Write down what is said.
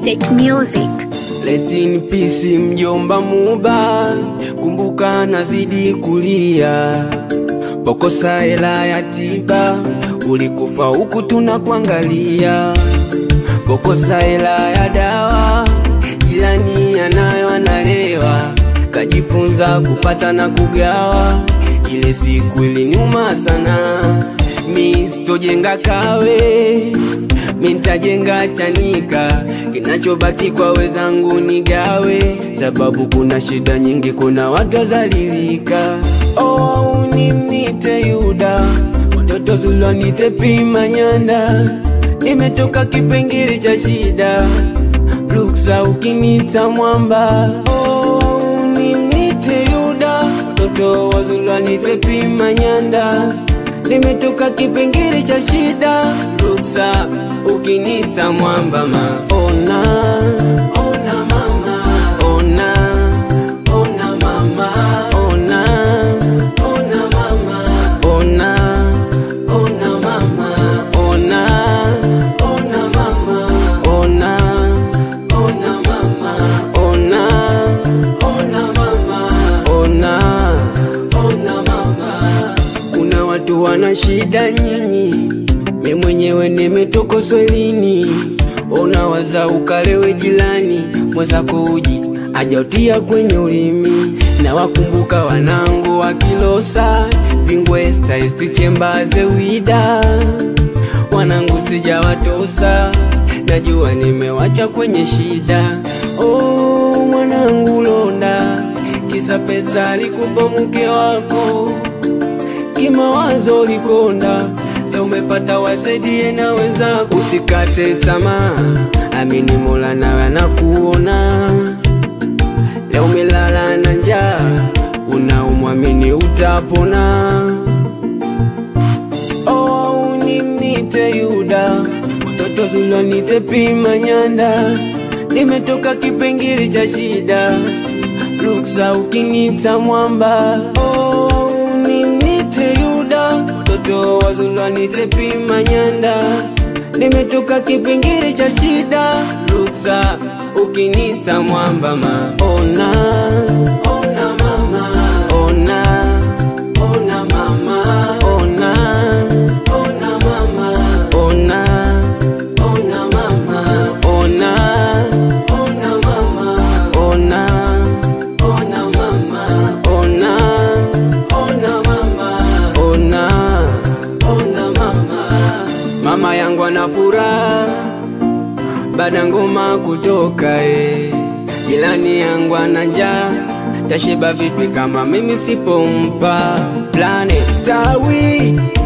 State Music. Rest in peace mjomba Muba, kumbuka nazidi kulia. Bokosa hela ya tiba, ulikufa huku tunakuangalia. Bokosa hela ya dawa, jirani anayo analewa. Kajifunza kupata na kugawa, ile siku iliniuma sana. Mi sitojenga kawe, mi nitajenga Chanika. Kinachobaki kwa wezangu nigawe, sababu kuna shida nyingi, kuna watu wazalilika. Oh, nimnite Yuda, watoto Zulwa nite Pima Nyanda. Nimetoka kipengele cha shida, Luksa ukinita Mwamba. Oh, nimnite Yuda, watoto wa Zulwa nite Pima Nyanda. Nimetoka kipengele cha shida, Luksa ukinita Mwamba ma. Ona, ona mama, ona, ona mama, ona, ona mama, ona, ona mama, ona, ona mama, ona, ona mama, ona, ona mama, ona, ona mama. Kuna watu wana shida nyinyi, mimi mwenyewe nimetoka swelini. Unawaza ukalewe jilani, mwenzako uji ajautia kwenye ulimi. Na wakumbuka wanangu wa Kilosa, Vingwesta, Chembaze, Wida. Wanangu sijawatosa, najua nimewacha kwenye shida. Oh, mwanangu Londa, kisa pesa alikupa mke wako. Kimawazo likonda, leo umepata wasaidie na wenzako. Usikate tamaa, amini Mola nawe anakuona. Leo umelala na njaa, unaumwamini utapona. Oh, nimnite Yuda, watoto Zulwa nite Pima Nyanda. Nimetoka kipengele cha shida, Luksa ukinita Mwamba. Oh, nimnite Yuda, watoto wa Zulwa nite Pima Nyanda. Nimetoka kipengele cha shida, Luksa ukinita Mwamba ma. Ona, ona mama, ona, ona mama, ona, ona mama, ona, ona mama, ona, ona mama, ona, ona mama, ona, ona mama, ona, ona mama. Mama yangu ana furaha baada ngoma kutoka Jilani yangu ana njaa, tashiba vipi kama mimi sipompa. Planet Star.